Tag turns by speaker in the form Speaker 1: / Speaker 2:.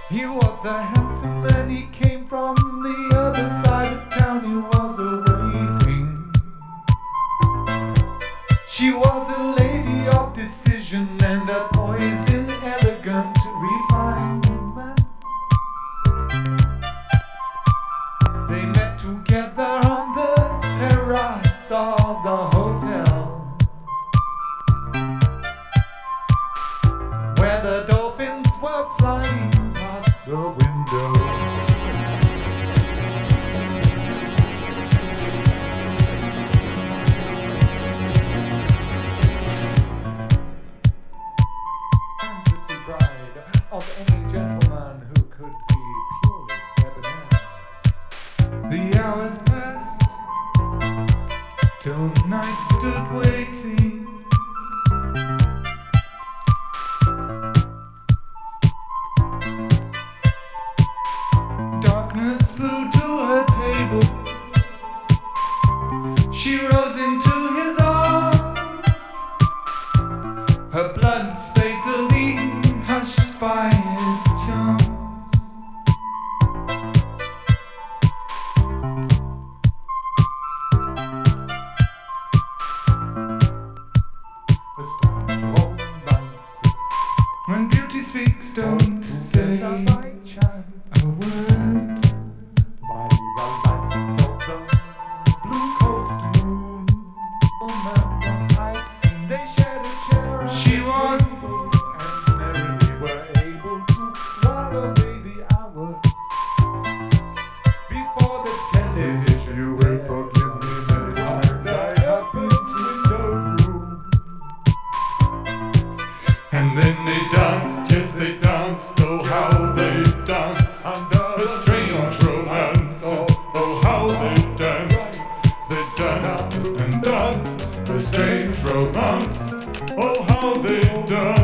Speaker 1: He was a handsome man, he came from the other side of town, he was awaiting. She was a lady of decision and a poise in elegant refinement. They met together on the terrace of the hotel, where the dolphins were flying past the window. Fantasy bride of any gentleman who could be purely debonair. The hours passed till night stood waiting. Darkness flew to her table. She rose into his arms, her blood fatally hushed by his charms. It's time to romance. When beauty speaks, don't say by chance a word. By the light of the blue coast moon, woman I'd seen, they shared a chair. She was and merrily were able to while away the hours before the television. You will forgive me many times I have been to windowed room. And then they danced, yes they danced, oh how they danced, under a strange romance, oh how they danced and danced, a strange romance, oh how they danced.